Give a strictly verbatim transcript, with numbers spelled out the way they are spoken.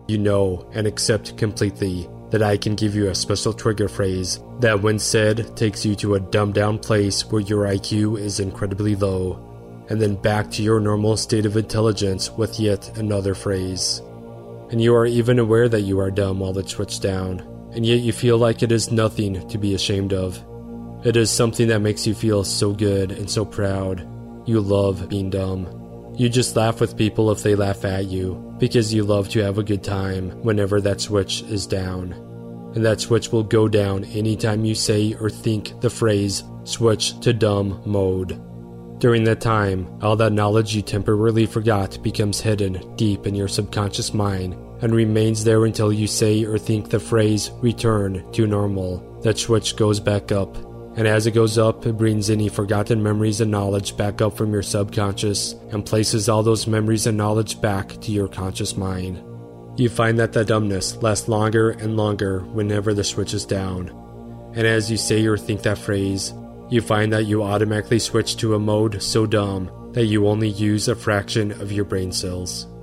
you know and accept completely that I can give you a special trigger phrase that when said takes you to a dumbed down place where your I Q is incredibly low, and then back to your normal state of intelligence with yet another phrase. And you are even aware that you are dumb while it's switched down, and yet you feel like it is nothing to be ashamed of. It is something that makes you feel so good and so proud. You love being dumb. You just laugh with people if they laugh at you, because you love to have a good time whenever that switch is down. And that switch will go down anytime you say or think the phrase, switch to dumb mode. During that time, all that knowledge you temporarily forgot becomes hidden deep in your subconscious mind and remains there until you say or think the phrase, return to normal. That switch goes back up. And as it goes up, it brings any forgotten memories and knowledge back up from your subconscious and places all those memories and knowledge back to your conscious mind. You find that the dumbness lasts longer and longer whenever the switch is down. And as you say or think that phrase, you find that you automatically switch to a mode so dumb that you only use a fraction of your brain cells.